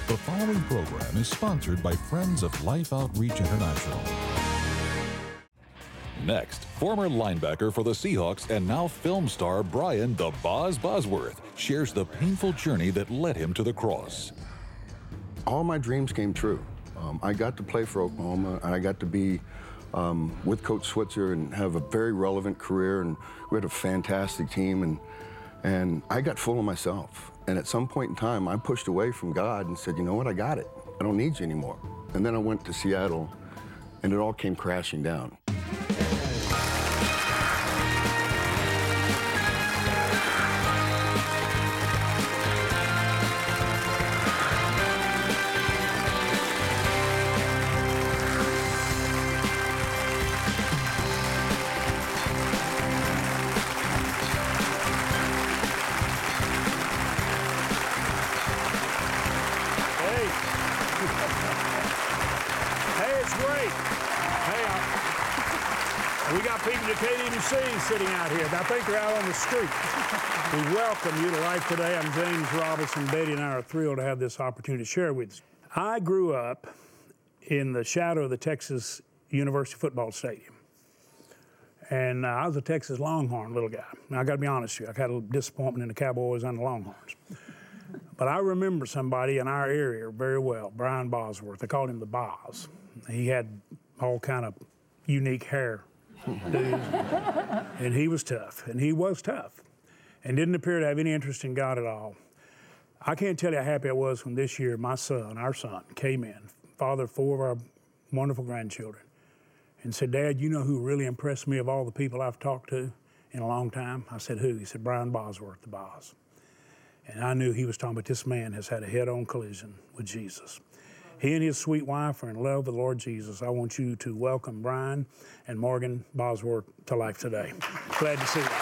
The following program is sponsored by Friends of Life Outreach International. Next, former linebacker for the Seahawks and now film star Brian "The Boz" Bosworth shares the painful journey that led him to the cross. All my dreams came true. I got to play for Oklahoma, and I got to be with Coach Switzer and have a very relevant career, and we had a fantastic team, and I got full of myself. And at some point in time, I pushed away from God and said, you know what, I got it. I don't need you anymore. And then I went to Seattle, and it all came crashing down. Sitting out here. I think they're out on the street. We welcome you to Life Today. I'm James Robinson. Betty and I are thrilled to have this opportunity to share with you. I grew up in the shadow of the Texas University Football Stadium. And I was a Texas Longhorn little guy. Now, I got to be honest with you, I had a little disappointment in the Cowboys and the Longhorns. But I remember somebody in our area very well, Brian Bosworth. They called him the Boz. He had all kind of unique hair. And he was tough, and didn't appear to have any interest in God at all. I can't tell you how happy I was when this year our son, came in, father of 4 of our wonderful grandchildren, and said, Dad, you know who really impressed me of all the people I've talked to in a long time? I said, who? He said, Brian Bosworth, the Boz. And I knew he was talking about this man has had a head-on collision with Jesus. He and his sweet wife are in love with the Lord Jesus. I want you to welcome Brian and Morgan Bosworth to Life Today. Glad to see you.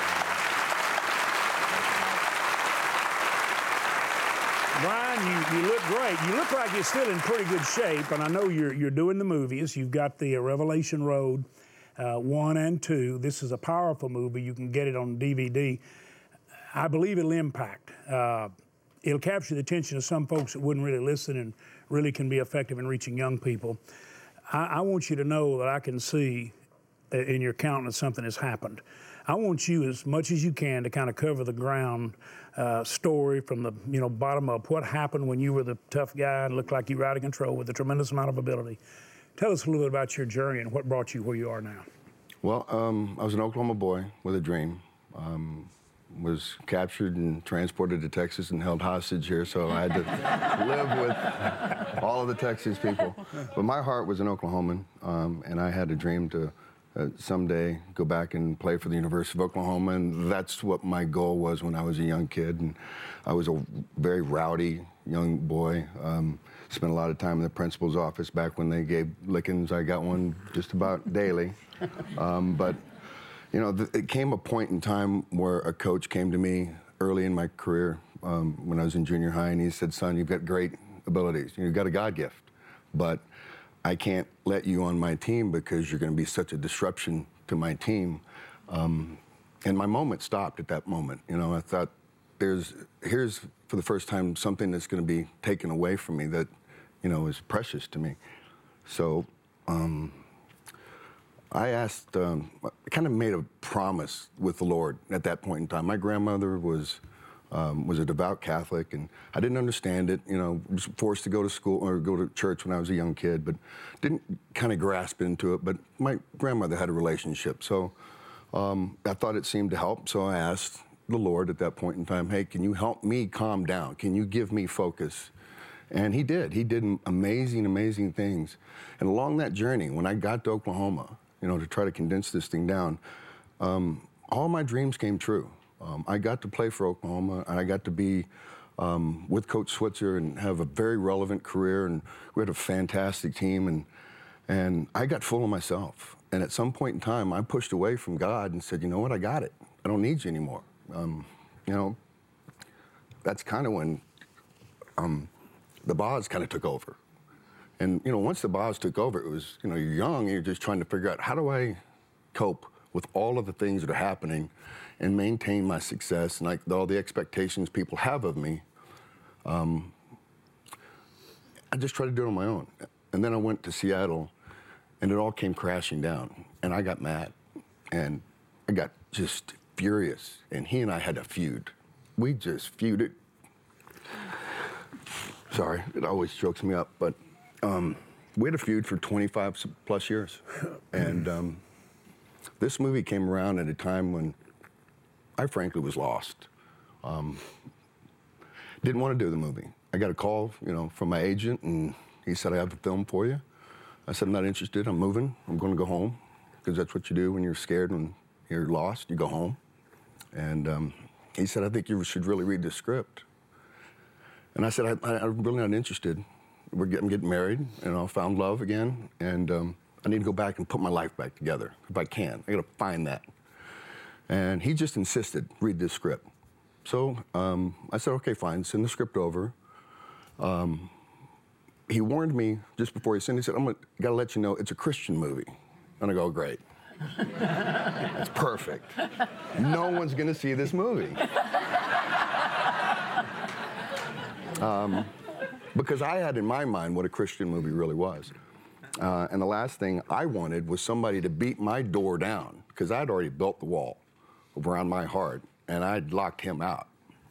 Brian, you look great. You look like you're still in pretty good shape, and I know you're doing the movies. You've got the Revelation Road 1 and 2. This is a powerful movie. You can get it on DVD. I believe it'll impact. It'll capture the attention of some folks that wouldn't really listen and really can be effective in reaching young people. I want you to know that I can see in your countenance something has happened. I want you, as much as you can, to kind of cover the ground story from the bottom up. What happened when you were the tough guy and looked like you were out of control with a tremendous amount of ability? Tell us a little bit about your journey and what brought you where you are now. Well, I was an Oklahoma boy with a dream. Was captured and transported to Texas and held hostage here, so I had to live with all of the Texas people. But my heart was an Oklahoman, and I had a dream to someday go back and play for the University of Oklahoma, and that's what my goal was when I was a young kid. And I was a very rowdy young boy. Spent a lot of time in the principal's office back when they gave lickings. I got one just about daily. But it came a point in time where a coach came to me early in my career when I was in junior high, and he said, son, you've got great abilities. You've got a God gift, but I can't let you on my team because you're going to be such a disruption to my team. And my moment stopped at that moment. I thought, here's for the first time something that's going to be taken away from me that, is precious to me. So, I asked, I kind of made a promise with the Lord at that point in time. My grandmother was a devout Catholic, and I didn't understand it. Was forced to go to school or go to church when I was a young kid, but didn't kind of grasp into it. But my grandmother had a relationship, so I thought it seemed to help. So I asked the Lord at that point in time, hey, can you help me calm down? Can you give me focus? And he did. He did amazing, amazing things. And along that journey, when I got to Oklahoma, to try to condense this thing down, all my dreams came true. I got to play for Oklahoma, and I got to be with Coach Switzer and have a very relevant career, and we had a fantastic team, and I got full of myself. And at some point in time, I pushed away from God and said, you know what, I got it. I don't need you anymore. That's kind of when the Boz kind of took over. And, once the Boz took over, it was, you're young and you're just trying to figure out, how do I cope with all of the things that are happening and maintain my success and all the expectations people have of me? I just tried to do it on my own. And then I went to Seattle, and it all came crashing down. And I got mad, and I got just furious. And he and I had a feud. We just feuded. Sorry, it always chokes me up, but we had a feud for 25 plus years. And this movie came around at a time when I frankly was lost. Didn't want to do the movie. I got a call, from my agent, and he said, I have a film for you. I said, I'm not interested. I'm moving. I'm going to go home, because that's what you do when you're scared, when you're lost. You go home. And he said, I think you should really read this script. And I said, I'm really not interested. I'm getting married, found love again, and I need to go back and put my life back together, if I can. I got to find that. And he just insisted, read this script. So I said, okay, fine, send the script over. He warned me just before he sent it, he said, got to let you know, it's a Christian movie. And I go, great. That's perfect. No one's going to see this movie. Because I had in my mind what a Christian movie really was. And the last thing I wanted was somebody to beat my door down, because I'd already built the wall around my heart, and I'd locked him out.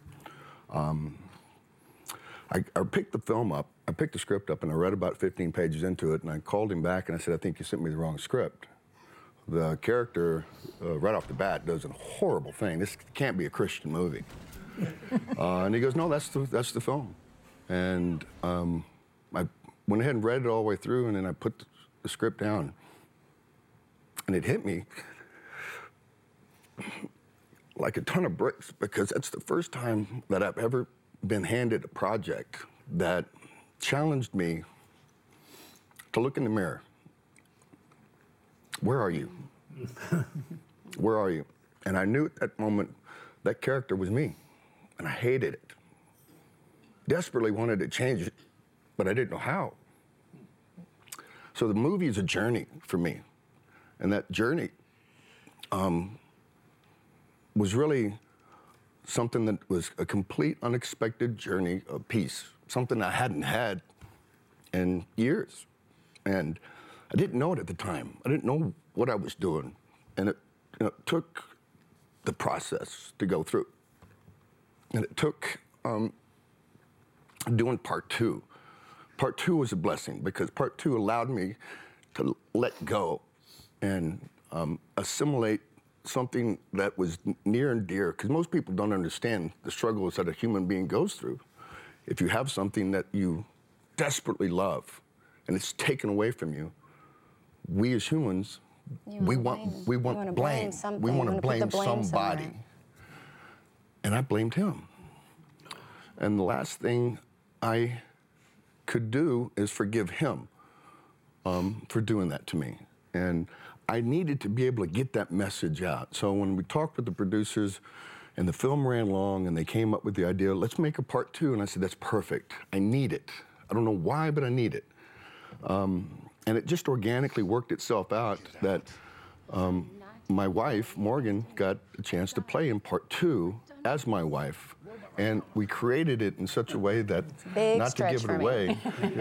I picked the film up, I picked the script up, and I read about 15 pages into it, and I called him back, and I said, I think you sent me the wrong script. The character, right off the bat, does a horrible thing. This can't be a Christian movie. And he goes, no, that's the film. And I went ahead and read it all the way through, and then I put the script down. And it hit me like a ton of bricks, because that's the first time that I've ever been handed a project that challenged me to look in the mirror. Where are you? Where are you? And I knew at that moment that character was me, and I hated it. Desperately wanted to change it, but I didn't know how. So the movie is a journey for me, and that journey was really something that was a complete unexpected journey of peace, something I hadn't had in years. And I didn't know it at the time. I didn't know what I was doing. And it took the process to go through. And it took doing part two. Part two was a blessing, because part two allowed me to let go and assimilate something that was near and dear, because most people don't understand the struggles that a human being goes through. If you have something that you desperately love and it's taken away from you, we as humans, we want blame. We want to blame somebody. Somewhere. And I blamed him. And the last thing I could do is forgive him for doing that to me. And I needed to be able to get that message out. So when we talked with the producers and the film ran long and they came up with the idea, let's make a part two. And I said, that's perfect. I need it. I don't know why, but I need it. And it just organically worked itself out that my wife, Morgan, got a chance to play in part two as my wife. And we created it in such a way that, big not to give it away.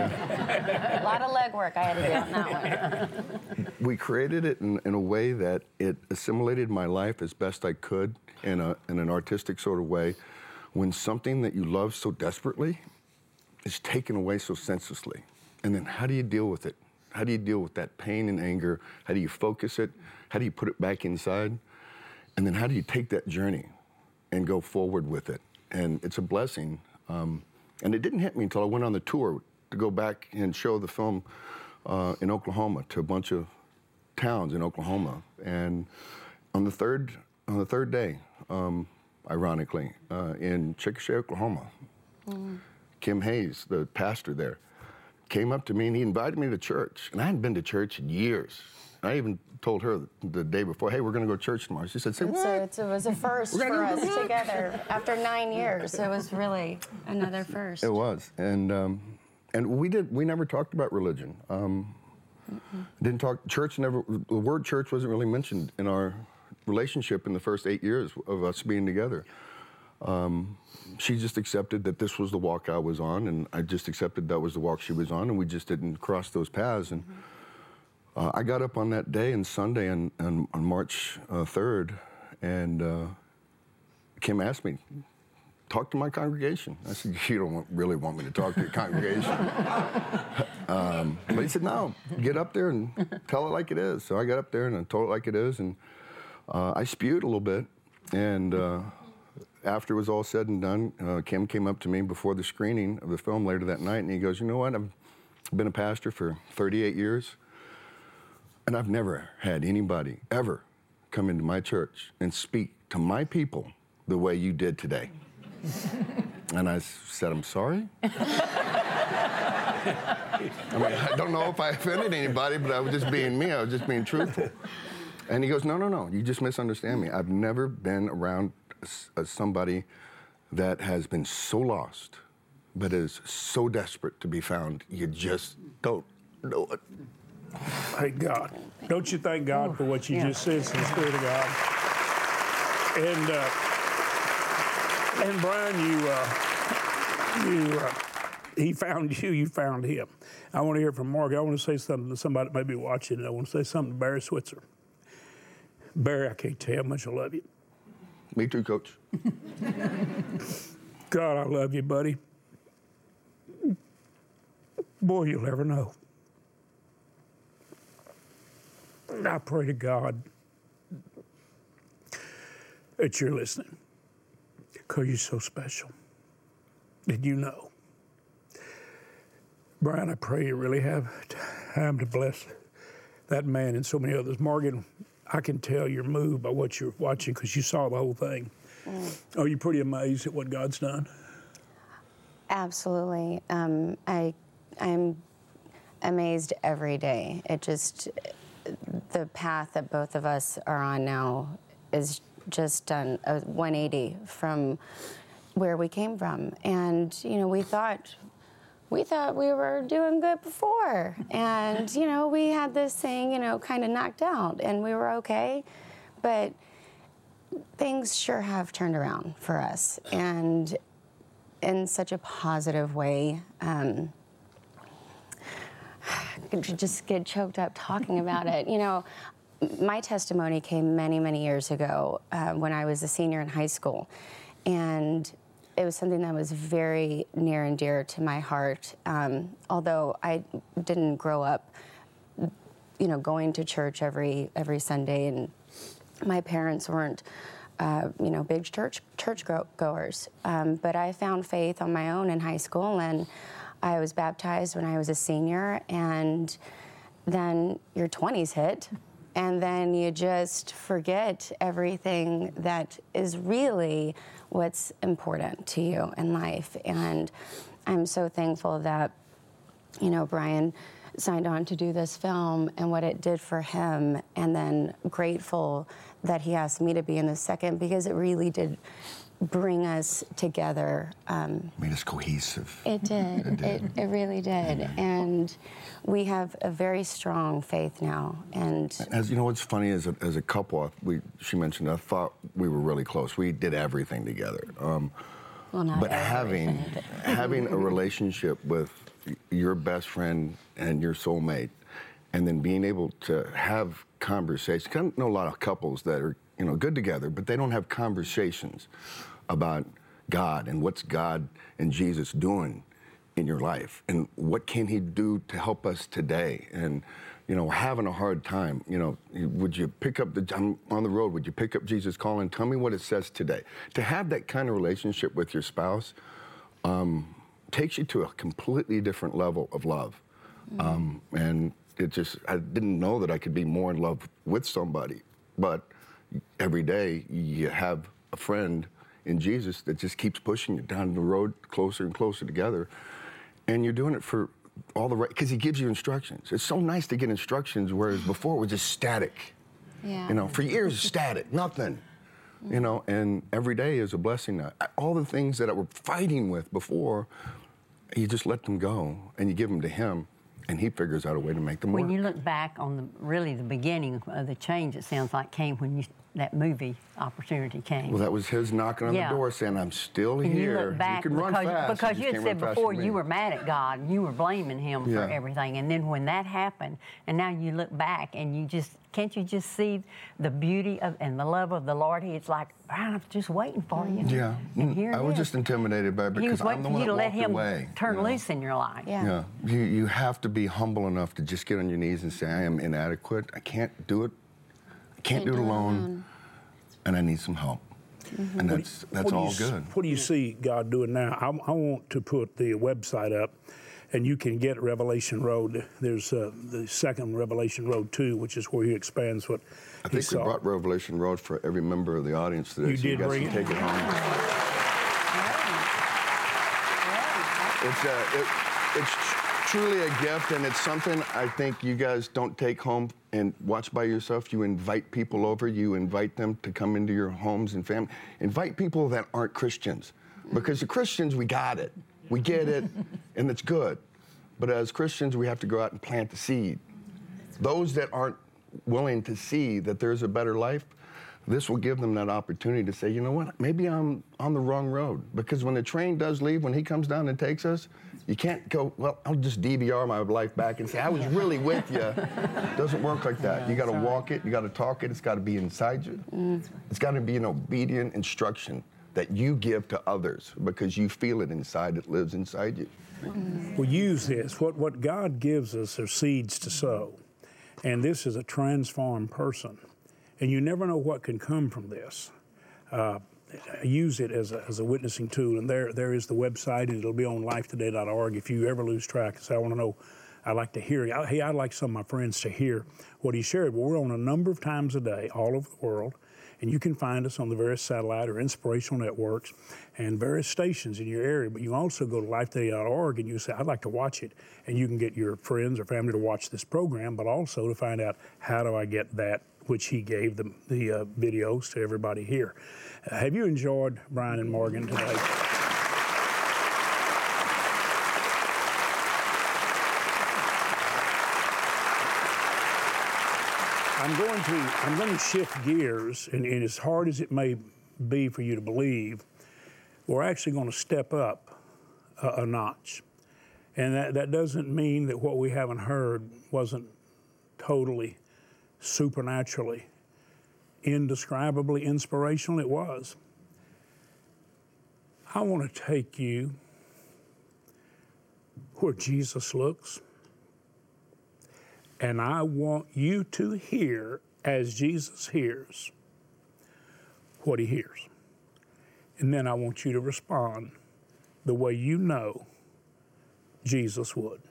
A lot of legwork I had to do on that one. We created it in a way that it assimilated my life as best I could in an artistic sort of way. When something that you love so desperately is taken away so senselessly. And then how do you deal with it? How do you deal with that pain and anger? How do you focus it? How do you put it back inside? And then how do you take that journey and go forward with it? And it's a blessing. And it didn't hit me until I went on the tour to go back and show the film in Oklahoma to a bunch of towns in Oklahoma. And on the third day, ironically, in Chickasha, Oklahoma, Kim Hayes, the pastor there, came up to me and he invited me to church. And I hadn't been to church in years. I even told her the day before, hey, we're going to go to church tomorrow. She said, say what? So it was a first for us together. After 9 years, it was really another first. It was. And we never talked about religion. Didn't talk, the word church wasn't really mentioned in our relationship in the first 8 years of us being together. she just accepted that this was the walk I was on, and I just accepted that was the walk she was on, and we just didn't cross those paths. And I got up on that day and Sunday on March 3rd, and Kim asked me, talk to my congregation. I said, you don't really want me to talk to your congregation. But he said, no, get up there and tell it like it is. So I got up there and I told it like it is, and I spewed a little bit. And after it was all said and done, Kim came up to me before the screening of the film later that night, and he goes, you know what, I've been a pastor for 38 years, and I've never had anybody ever come into my church and speak to my people the way you did today. And I said, I'm sorry? I mean, I don't know if I offended anybody, but I was just being me. I was just being truthful. And he goes, no, you just misunderstand me. I've never been around somebody that has been so lost, but is so desperate to be found, you just don't know it. Thank God. Don't you thank God for what you just said, to the Spirit of God? And Brian, he found you, you found him. I want to hear from Mark. I want to say something to somebody that may be watching. I want to say something to Barry Switzer. Barry, I can't tell you how much I love you. Me too, Coach. God, I love you, buddy. Boy, you'll never know. I pray to God that you're listening, because you're so special. Did you know? Brian, I pray you really have time to bless that man and so many others. Morgan, I can tell you're moved by what you're watching because you saw the whole thing. Are you pretty amazed at what God's done? Absolutely. I'm amazed every day. The path that both of us are on now is just done a 180 from where we came from. And, we thought we were doing good before. And, we had this thing, kind of knocked out and we were okay. But things sure have turned around for us, and in such a positive way. I just get choked up talking about it. My testimony came many, many years ago when I was a senior in high school. And it was something that was very near and dear to my heart. Although I didn't grow up, going to church every Sunday, and my parents weren't, big church goers. But I found faith on my own in high school, and I was baptized when I was a senior, and then your 20s hit, and then you just forget everything that is really what's important to you in life. And I'm so thankful that, Brian signed on to do this film and what it did for him, and then grateful that he asked me to be in the second, because it really did bring us together. Made us cohesive. It did. It really did. And we have a very strong faith now. And as you know, what's funny is, as a couple, she mentioned, I thought we were really close. We did everything together. But having a relationship with your best friend and your soulmate, and then being able to have conversations. I know a lot of couples that are, good together, but they don't have conversations about God and what's God and Jesus doing in your life, and what can he do to help us today. And, having a hard time, would you pick up I'm on the road, would you pick up Jesus Calling? Tell me what it says today. To have that kind of relationship with your spouse takes you to a completely different level of love. And I didn't know that I could be more in love with somebody. But every day you have a friend in Jesus that just keeps pushing you down the road closer and closer together. And you're doing it for all the right, because he gives you instructions. It's so nice to get instructions, whereas before it was just static. Yeah. For years, static, nothing. And every day is a blessing. All the things that I were fighting with before, you just let them go and you give them to him, and he figures out a way to make them work. When you look back on the beginning of the change, it sounds like came when you that movie opportunity came. Well, that was his knocking on the door saying, I'm still and here. You look back can run fast. Because you had said before you were mad at God and you were blaming him for everything. And then when that happened, and now you look back and you just, can't you just see the beauty of and the love of the Lord? It's like, I'm just waiting for you. Yeah. And here I was just intimidated by it because I'm the one that walked away. Turn loose in your life. Yeah. You have to be humble enough to just get on your knees and say, I am inadequate. I can't do it. I can't do it alone. And I need some help. And that's all good. What do you see God doing now? I want to put the website up, and you can get Revelation Road. There's the second Revelation Road 2, which is where he expands what I think we brought Revelation Road for every member of the audience today. You did bring it? Take it home. It's truly a gift, and it's something I think you guys don't take home and watch by yourself. You invite people over. You invite them to come into your homes and family. Invite people that aren't Christians, because the Christians, we got it. We get it, and it's good. But as Christians, we have to go out and plant the seed. Those that aren't willing to see that there's a better life, this will give them that opportunity to say, you know what, maybe I'm on the wrong road. Because when the train does leave, when he comes down and takes us, you can't go, well, I'll just DVR my life back and say, I was really with you. It doesn't work like that. You got to walk it, you got to talk it, it's got to be inside you. It's got to be an obedient instruction that you give to others because you feel it inside, it lives inside you. Well, use this. What God gives us are seeds to sow. And this is a transformed person. And you never know what can come from this. Use it as a witnessing tool. And there is the website, and it'll be on lifetoday.org. If you ever lose track and say, I want to know, I'd like to hear it. Hey, I'd like some of my friends to hear what he shared. Well, we're on a number of times a day all over the world. And you can find us on the various satellite or inspirational networks and various stations in your area. But you also go to lifetoday.org and you say, I'd like to watch it. And you can get your friends or family to watch this program, but also to find out how do I get that, which he gave the videos to everybody here. Have you enjoyed Brian and Morgan today? I'm going to shift gears, and as hard as it may be for you to believe, we're actually going to step up a notch. And that doesn't mean that what we haven't heard wasn't totally, supernaturally, indescribably inspirational. It was. I want to take you where Jesus looks. And I want you to hear, as Jesus hears, what he hears. And then I want you to respond the way you know Jesus would.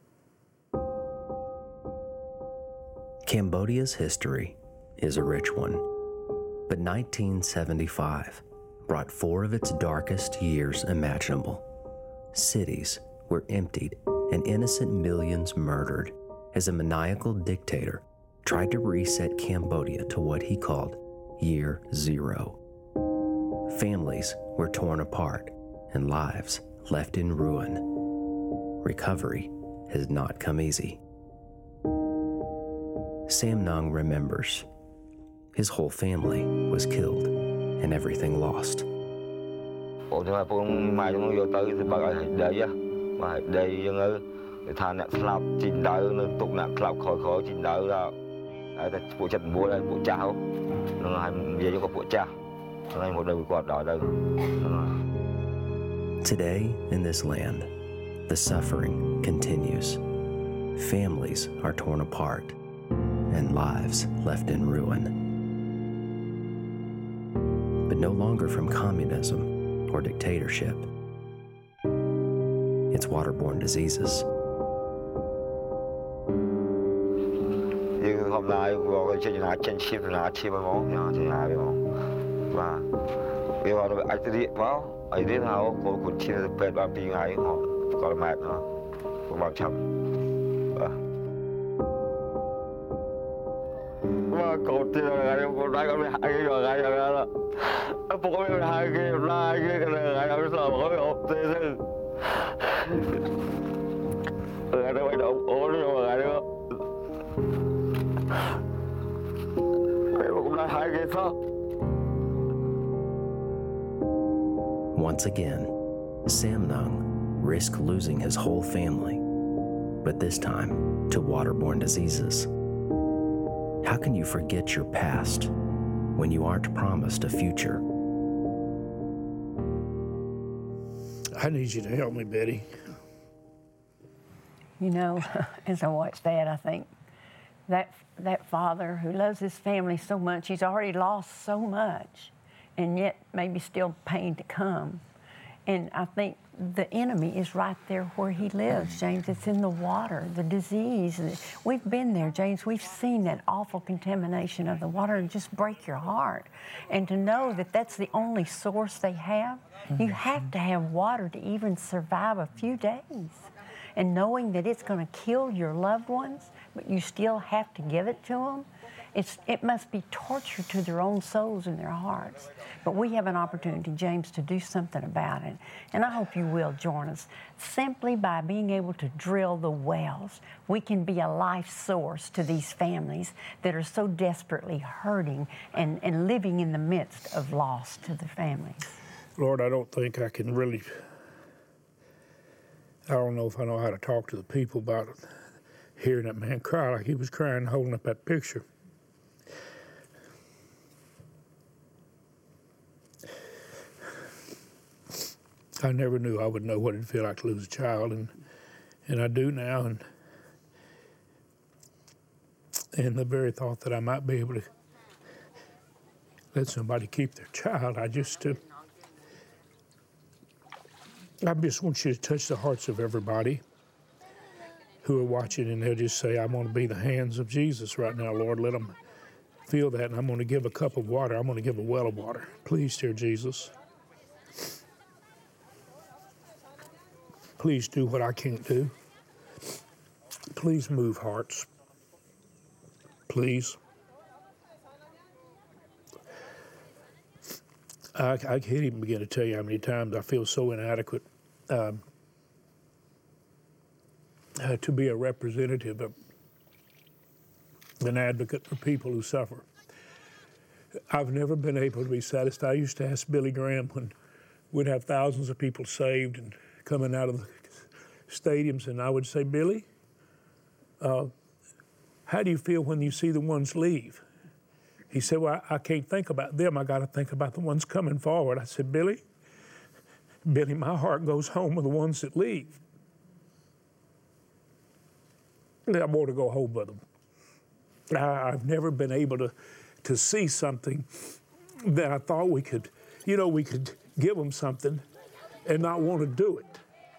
Cambodia's history is a rich one, but 1975 brought 4 of its darkest years imaginable. Cities were emptied and innocent millions murdered as a maniacal dictator tried to reset Cambodia to what he called Year Zero. Families were torn apart and lives left in ruin. Recovery has not come easy. Sam Nung remembers. His whole family was killed and everything lost. Today, in this land, the suffering continues. Families are torn apart and lives left in ruin. But no longer from communism or dictatorship. It's waterborne diseases. once again, Samnung risked losing his whole family, but this time to waterborne diseases. How can you forget your past when you aren't promised a future? I need you to help me, Betty. You know, as I watch that, I think that father who loves his family so much, he's already lost so much, and yet maybe still pain to come. And I think the enemy is right there where he lives, James. It's in the water, the disease. We've been there, James. We've seen that awful contamination of the water and just break your heart. And to know that that's the only source they have, you have to have water to even survive a few days. And knowing that it's going to kill your loved ones, but you still have to give it to them, it must be torture to their own souls and their hearts. But we have an opportunity, James, to do something about it. And I hope you will join us. Simply by being able to drill the wells, we can be a life source to these families that are so desperately hurting and living in the midst of loss to their families. Lord, I don't think I can really, I don't know if I know how to talk to the people about it. Hearing that man cry like he was crying, holding up that picture. I never knew I would know what it'd feel like to lose a child, and I do now. And the very thought that I might be able to let somebody keep their child, I just want you to touch the hearts of everybody who are watching, and they'll just say, I'm going to be the hands of Jesus right now, Lord. Let them feel that, and I'm going to give a cup of water. I'm going to give a well of water. Please, dear Jesus. Please do what I can't do. Please move hearts. Please. I can't even begin to tell you how many times I feel so inadequate to be a representative, an advocate for people who suffer. I've never been able to be satisfied. I used to ask Billy Graham when we'd have thousands of people saved and coming out of the stadiums, and I would say, Billy, how do you feel when you see the ones leave? He said, well, I can't think about them. I got to think about the ones coming forward. I said, Billy, my heart goes home with the ones that leave. I want to go home with them. I've never been able to see something that I thought we could give them something and not want to do it.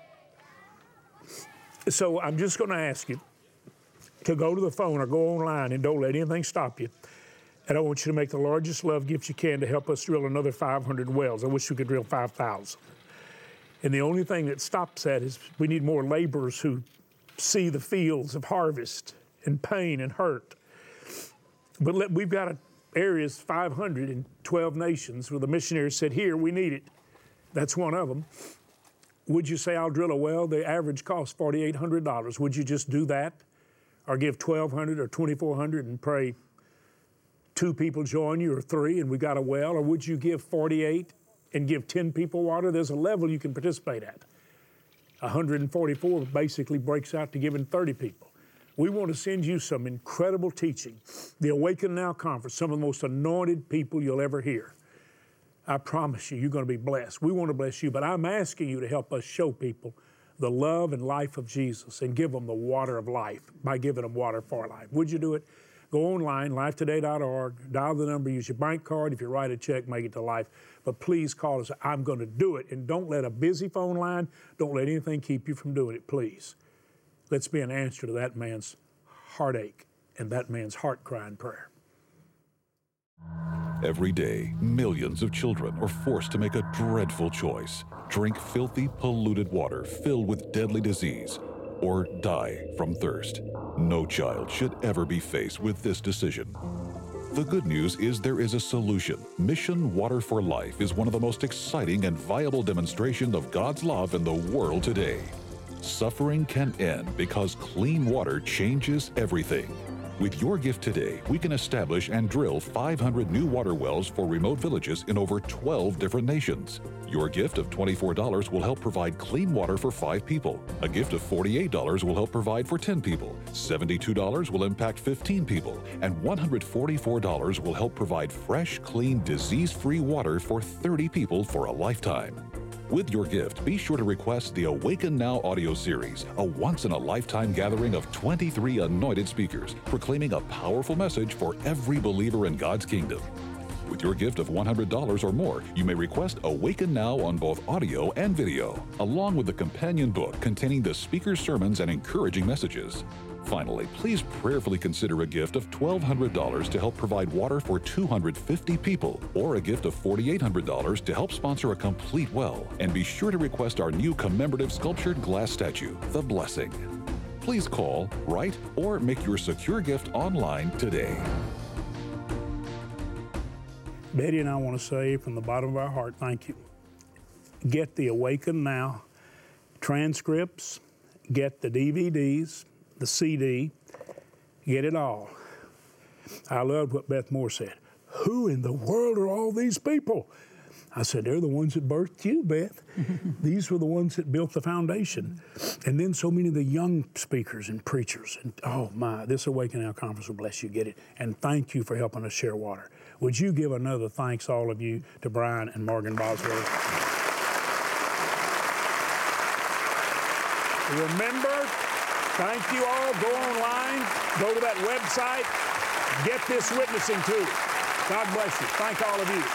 So I'm just going to ask you to go to the phone or go online, and don't let anything stop you. And I want you to make the largest love gift you can to help us drill another 500 wells. I wish we could drill 5,000. And the only thing that stops that is we need more laborers who see the fields of harvest and pain and hurt. But we've got areas, 512 nations, where the missionaries said, here, we need it. That's one of them. Would you say, I'll drill a well? The average cost $4,800. Would you just do that? Or give $1,200 or $2,400 and pray 2 people join you, or 3, and we got a well? Or would you give 48 and give 10 people water? There's a level you can participate at. 144 basically breaks out to giving 30 people. We want to send you some incredible teaching. The Awaken Now Conference, some of the most anointed people you'll ever hear. I promise you, you're going to be blessed. We want to bless you, but I'm asking you to help us show people the love and life of Jesus and give them the water of life by giving them water for life. Would you do it? Go online, lifetoday.org, dial the number, use your bank card. If you write a check, make it to life. But please call us. I'm going to do it. And don't let a busy phone line, don't let anything keep you from doing it, please. Let's be an answer to that man's heartache and that man's heart-crying prayer. Every day, millions of children are forced to make a dreadful choice: drink filthy, polluted water filled with deadly disease, or die from thirst. No child should ever be faced with this decision. The good news is there is a solution. Mission Water for Life is one of the most exciting and viable demonstrations of God's love in the world today. Suffering can end because clean water changes everything. With your gift today, we can establish and drill 500 new water wells for remote villages in over 12 different nations. Your gift of $24 will help provide clean water for 5 people. A gift of $48 will help provide for 10 people. $72 will impact 15 people. And $144 will help provide fresh, clean, disease-free water for 30 people for a lifetime. With your gift, be sure to request the Awaken Now audio series, a once-in-a-lifetime gathering of 23 anointed speakers, proclaiming a powerful message for every believer in God's kingdom. With your gift of $100 or more, you may request Awaken Now on both audio and video, along with the companion book containing the speaker's sermons and encouraging messages. Finally, please prayerfully consider a gift of $1,200 to help provide water for 250 people, or a gift of $4,800 to help sponsor a complete well. And be sure to request our new commemorative sculptured glass statue, The Blessing. Please call, write, or make your secure gift online today. Betty and I want to say from the bottom of our heart, thank you. Get the Awaken Now transcripts, get the DVDs, the CD, get it all. I loved what Beth Moore said. Who in the world are all these people? I said, they're the ones that birthed you, Beth. These were the ones that built the foundation. And then so many of the young speakers and preachers. And oh my, this Awaken Now conference will bless you. Get it. And thank you for helping us share water. Would you give another thanks, all of you, to Brian and Morgan Bosworth? Remember, thank you all. Go online, go to that website, get this witnessing tool. God bless you. Thank all of you.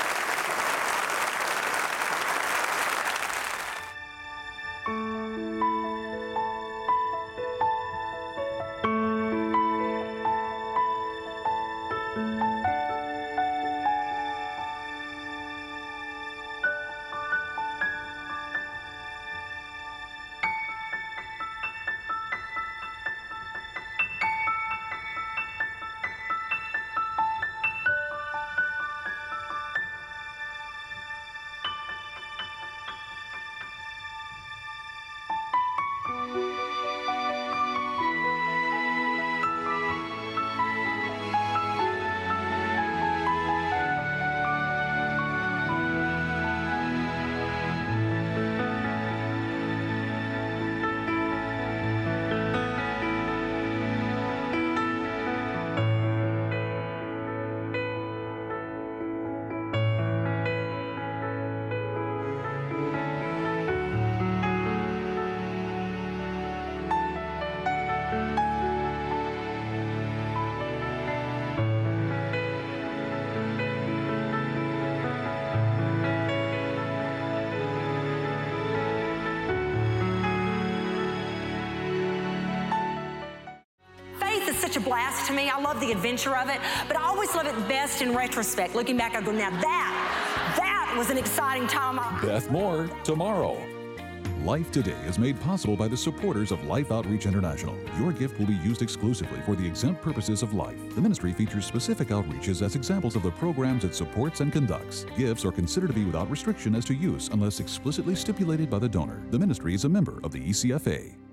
Such a blast to me. I love the adventure of it, but I always love it best in retrospect. Looking back, I go, now that was an exciting time. Beth Moore, tomorrow. Life Today is made possible by the supporters of Life Outreach International. Your gift will be used exclusively for the exempt purposes of life. The ministry features specific outreaches as examples of the programs it supports and conducts. Gifts are considered to be without restriction as to use unless explicitly stipulated by the donor. The ministry is a member of the ECFA.